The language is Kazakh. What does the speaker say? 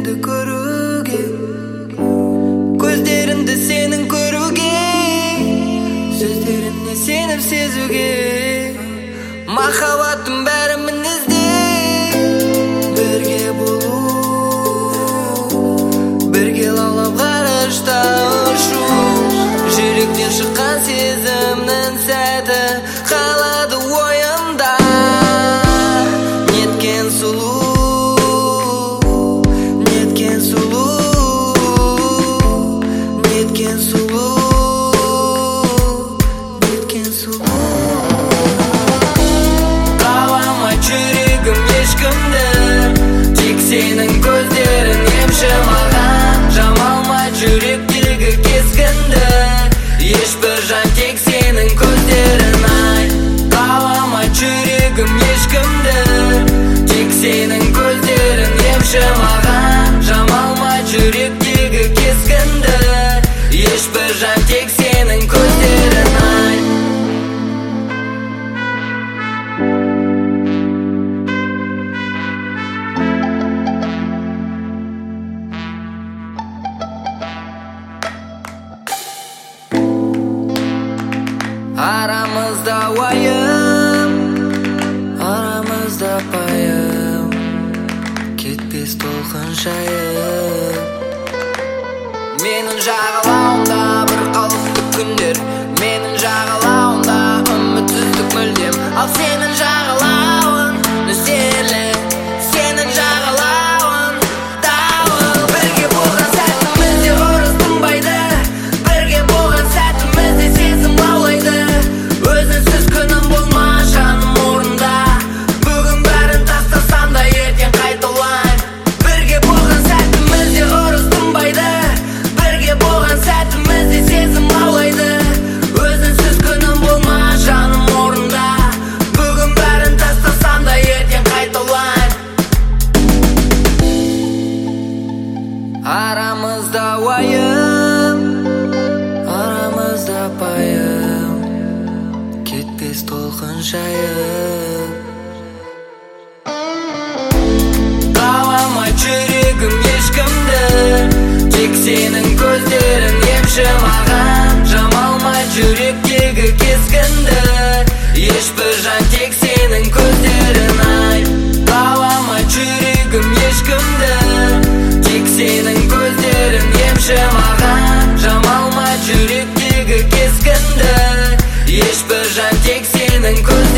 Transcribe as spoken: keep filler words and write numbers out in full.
Көздеріңді көруге, көздеріңді сенің көруге, сөздеріңе сеніп сезуге, махаббаттың бәрі мінезде. Бірге болу, бірге лаулап ғарышта ұшу, жүректен шыққан сезімнің сәті қалады ойымда. Неткен сұлу, неткен сұлу, неткен сұлу, неткен сұлу. Қалама жүрегім ешкімді, тек сенің көздерің емші маған. Жамалма жүректегі кескінді, ешбір жан тек сенің көздерің ай. Қалама жүрегім ешкімді, тек сенің көздерің емші маған. Жамалма жүректегі кескінді, ешбір жан тек сенің көздерің ай. Арамызда уайым, арамызда пайым, кетпес толқын шайып. Менің жағалауымда бір қалыпты күндер, менің жағалауымда үмітсіздік мүлдем. Ал сенің жағалауын нөсерлі, сенің жағалауын дауыл. Бірге болған сәтімізде ұрыс тынбайды, бірге болған сәтімізде сезім лаулайды. Өзіңсіз күнім болма жаным орнында, бүгін бәрін тастасам да ертең қайталайын. Бірге болған сәтімізде ұрыс тынбайды, бірге болған сәтімізде сезім лаулайды. Өзіңсіз күнім болма жаным орнында, бүгін бәрін тастасам да ертең қайталайын. Арамызда уайым, арамызда пайым, кетпес толқын шайып. Қалама жүрегім ешкімді, тек сенің көздерің емші маған. Жамалма жүректегі кескінді, ешбір жан тек сенің көздерің ай. Қалама жүрегім ешкімді, тек сенің көздерің емші маған. Жамалма жүректегі кескінді, ешбір жан тек сенің көздерің